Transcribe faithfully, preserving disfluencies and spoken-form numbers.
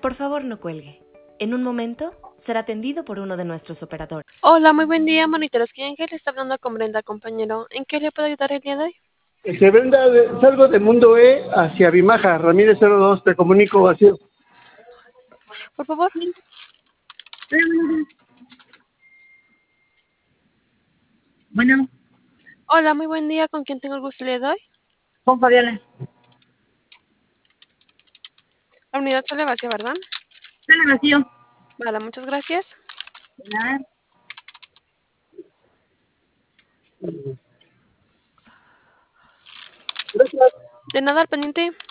Por favor, no cuelgue. En un momento será atendido por uno de nuestros operadores. Hola, muy buen día, monitores. ¿Quién que le está hablando con Brenda, compañero? ¿En qué le puedo ayudar el día de hoy? Este, Brenda, de- salgo de Mundo E hacia Bimaja, Ramírez cero dos, te comunico vacío. Por favor. Bueno, Hola, muy buen día. ¿Con quién tengo el gusto el día de hoy? con Fabiola. La unidad sale vacía, ¿verdad? Sale vacío. Vale, muchas gracias. De nada. De nada al pendiente.